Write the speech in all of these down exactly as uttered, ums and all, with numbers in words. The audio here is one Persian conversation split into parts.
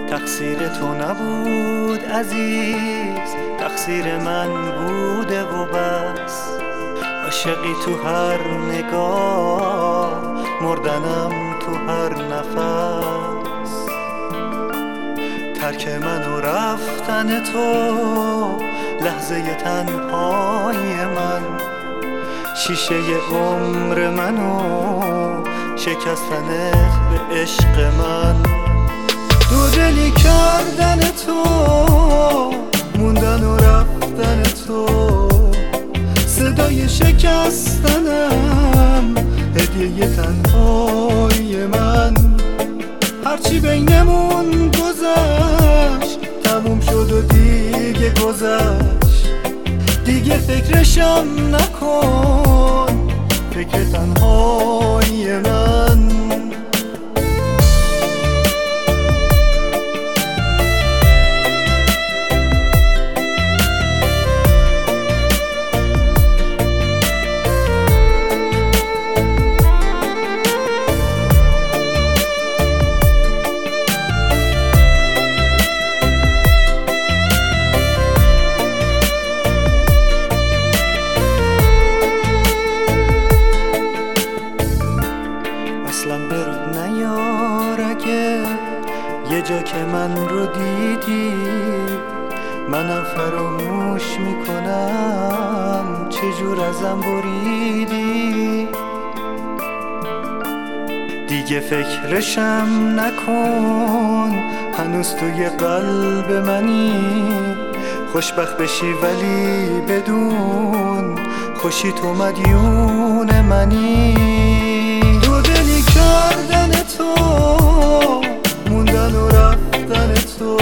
تقصیر تو نبود عزیز، تقصیر من بوده و بس. عاشقی تو هر نگاه، مردنم تو هر نفس. ترک من و رفتن تو، لحظه تنهای من. شیشه عمر منو شکستنت به عشق من. دو دلی کردن تو، موندن و رفتن تو. صدای شکستنم، هدیه تنهای من. هرچی بینمون گذشت، تموم شد و دیگه گذشت. دیگه فکرشم نکن، فکر تنهای من. اصلا برود نیار اگه یه جا که من رو دیدی. منم فراموش میکنم چجور ازم بریدی. دیگه فکرشم نکن، هنوز توی قلب منی. خوشبخت بشی ولی بدون، خوشی تو مدیون منی. دو دلی کردن تو، موندن و رفتن تو.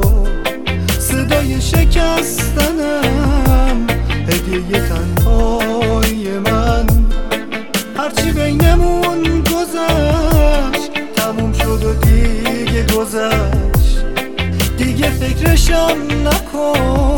صدای شکستنم، هدیه تنهای من. هرچی بینمون گذشت، تموم شد و دیگه گذشت. دیگه فکرشم نکن،